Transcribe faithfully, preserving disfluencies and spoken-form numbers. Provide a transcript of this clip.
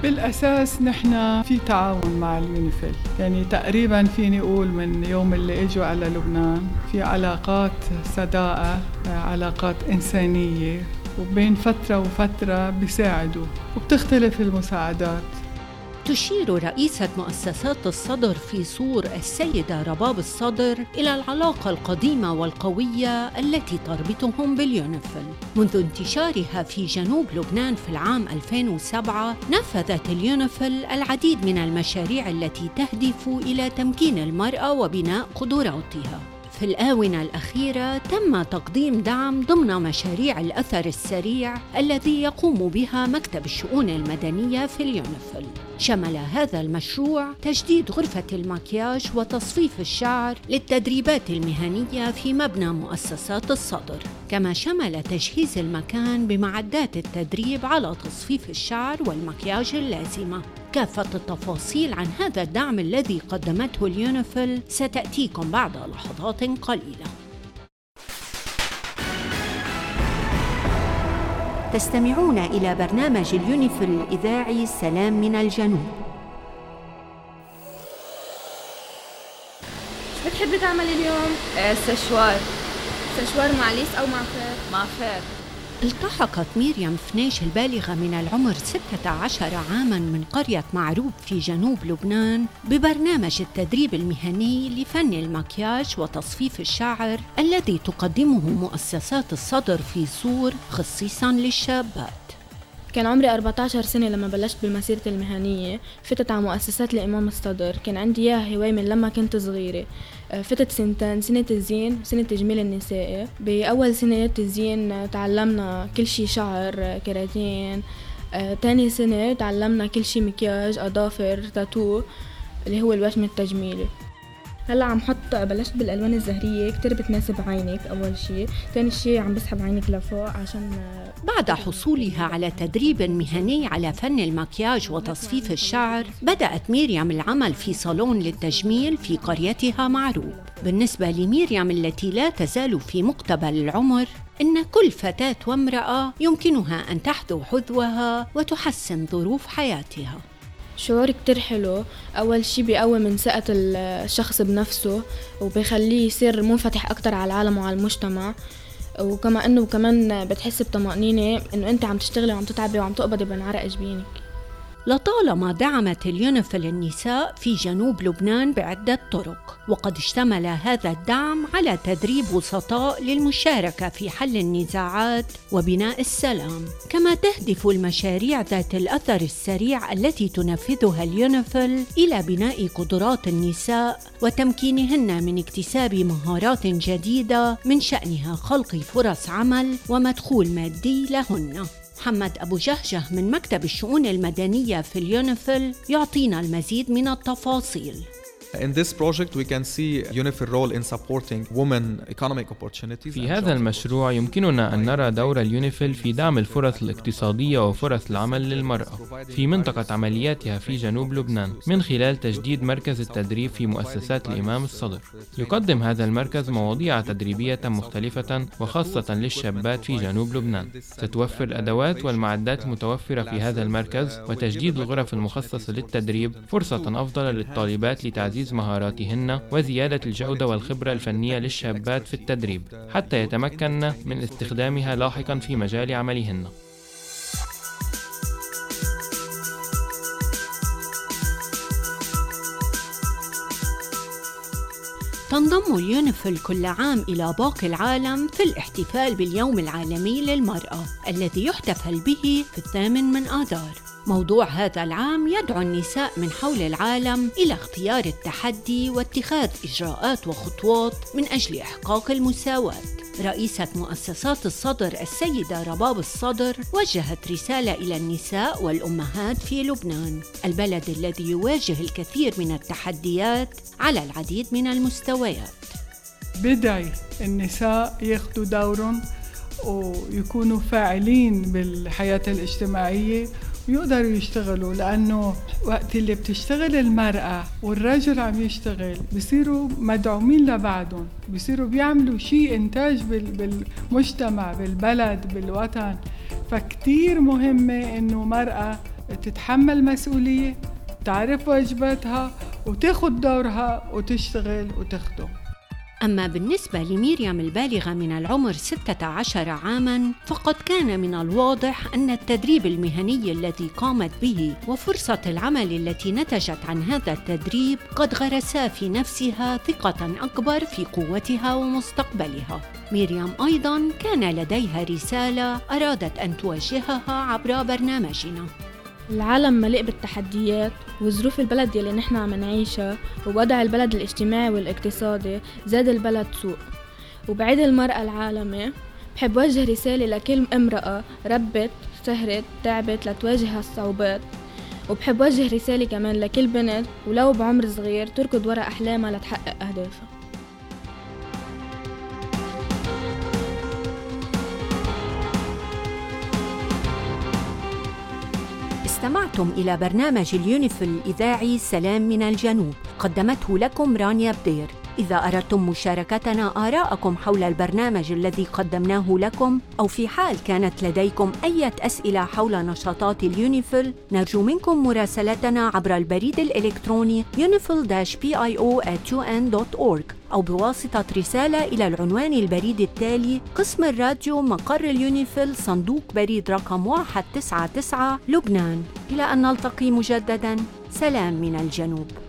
بالأساس نحن في تعاون مع اليونيفيل، يعني تقريباً فيني أقول من يوم اللي إجوا على لبنان في علاقات صداقة، علاقات إنسانية، وبين فترة وفترة بيساعدوا وبتختلف المساعدات. تشير رئيسة مؤسسات الصدر في صور السيدة رباب الصدر إلى العلاقة القديمة والقوية التي تربطهم باليونيفيل. منذ انتشارها في جنوب لبنان في العام ألفين وسبعة نفذت اليونيفيل العديد من المشاريع التي تهدف إلى تمكين المرأة وبناء قدراتها. في الآونة الأخيرة تم تقديم دعم ضمن مشاريع الأثر السريع الذي يقوم بها مكتب الشؤون المدنية في اليونيفيل. شمل هذا المشروع تجديد غرفة المكياج وتصفيف الشعر للتدريبات المهنية في مبنى مؤسسات الصدر، كما شمل تجهيز المكان بمعدات التدريب على تصفيف الشعر والمكياج اللازمة. كافة التفاصيل عن هذا الدعم الذي قدمته اليونيفيل ستأتيكم بعد لحظات قليلة. تستمعون إلى برنامج اليونيفيل الإذاعي سلام من الجنوب. شو بتحبي تعملي اليوم؟ ايه سشوار. سشوار مع ليس أو مع فير؟ مع فير. التحقت ميريام فنيش البالغة من العمر ستة عشر عاماً من قرية معروب في جنوب لبنان ببرنامج التدريب المهني لفن المكياج وتصفيف الشعر الذي تقدمه مؤسسات الصدر في صور خصيصاً للشابات. كان عمري أربعة عشر سنة لما بلشت بالمسيرة المهنية. فتت على مؤسسات الإمام الصدر. كان عندي إياها هواية من لما كنت صغيرة. فتت سنتين، سنة الزين وسنة تجميل النسائي. بأول سنة الزين تعلمنا كل شي شعر، كراتين. تاني سنة تعلمنا كل شي مكياج، أظافر، تاتو اللي هو الوشم التجميلي. هلا عم حط بلشت بالالوان الزهريه كتير بتناسب عينك. اول شيء، ثاني شيء عم بسحب عينك لفوق عشان. بعد حصولها على تدريب مهني على فن المكياج وتصفيف الشعر بدأت ميريام العمل في صالون للتجميل في قريتها معروب. بالنسبة لميريام التي لا تزال في مقتبل العمر، إن كل فتاة وامرأة يمكنها أن تحذو حذوها وتحسن ظروف حياتها. شعور كتير حلو. أول شي بيقوي من ثقة الشخص بنفسه وبيخليه يصير منفتح أكتر على العالم وعلى المجتمع، وكما أنه كمان بتحس بطمأنينة أنه أنت عم تشتغلي وعم تتعبي وعم تقبضي من عرق جبينك. لطالما دعمت اليونيفيل النساء في جنوب لبنان بعدة طرق، وقد اشتمل هذا الدعم على تدريب وسطاء للمشاركة في حل النزاعات وبناء السلام. كما تهدف المشاريع ذات الأثر السريع التي تنفذها اليونيفيل إلى بناء قدرات النساء وتمكينهن من اكتساب مهارات جديدة من شأنها خلق فرص عمل ومدخول مادي لهن. محمد أبو جهجه من مكتب الشؤون المدنية في اليونيفيل يعطينا المزيد من التفاصيل. In this project we can see UNIFIL role in supporting women economic opportunities. في هذا المشروع يمكننا أن نرى دور اليونيفيل في دعم الفرص الاقتصادية وفرص العمل للمرأة في منطقة عملياتها في جنوب لبنان من خلال تجديد مركز التدريب في مؤسسات الإمام الصدر. يقدم هذا المركز مواضيع تدريبية مختلفة وخاصة للشابات في جنوب لبنان. ستوفر الأدوات والمعدات المتوفرة في هذا المركز وتجديد الغرف المخصصة للتدريب فرصة أفضل للطالبات لتعزيز مهاراتهن وزيادة الجودة والخبرة الفنية للشابات في التدريب حتى يتمكن من استخدامها لاحقا في مجال عملهن. تنضم اليونيفيل كل عام إلى باقي العالم في الاحتفال باليوم العالمي للمرأة الذي يحتفل به في الثامن من آذار. موضوع هذا العام يدعو النساء من حول العالم إلى اختيار التحدي واتخاذ إجراءات وخطوات من أجل إحقاق المساواة. رئيسة مؤسسات الصدر السيدة رباب الصدر وجهت رسالة إلى النساء والأمهات في لبنان، البلد الذي يواجه الكثير من التحديات على العديد من المستويات. بدعي النساء ياخدوا دورهم ويكونوا فاعلين بالحياة الاجتماعية ويقدروا يشتغلوا، لأنه وقت اللي بتشتغل المرأة والرجل عم يشتغل بيصيروا مدعومين لبعضهم، بيصيروا بيعملوا شيء إنتاج بالمجتمع بالبلد بالوطن. فكتير مهمة إنه مرأة تتحمل مسؤولية، تعرف واجباتها وتاخد دورها وتشتغل وتخدم. أما بالنسبة لميريام البالغة من العمر ستة عشر عاماً، فقد كان من الواضح أن التدريب المهني الذي قامت به وفرصة العمل التي نتجت عن هذا التدريب قد غرسا في نفسها ثقة أكبر في قوتها ومستقبلها. ميريام أيضاً كان لديها رسالة أرادت أن توجهها عبر برنامجنا. العالم مليء بالتحديات وظروف البلد يلي نحن عم نعيشها ووضع البلد الاجتماعي والاقتصادي زاد البلد سوء. وبعيد المرأة العالمي بحب وجه رسالة لكل امرأة ربت سهرت تعبت لتواجه هالصعوبات، وبحب وجه رسالة كمان لكل بنت ولو بعمر صغير تركض وراء أحلامها لتحقق أهدافها. استمعتم إلى برنامج اليونيفيل الإذاعي سلام من الجنوب، قدمته لكم رانيا بدير. إذا أردتم مشاركتنا آراءكم حول البرنامج الذي قدمناه لكم، أو في حال كانت لديكم أي أسئلة حول نشاطات اليونيفيل، نرجو منكم مراسلتنا عبر البريد الإلكتروني يونيفيل بي آي أو آت يو إن دوت أورج، أو بواسطة رسالة إلى العنوان البريد التالي: قسم الراديو مقر اليونيفيل، صندوق بريد رقم واحد تسعة تسعة، لبنان. إلى أن نلتقي مجدداً، سلام من الجنوب.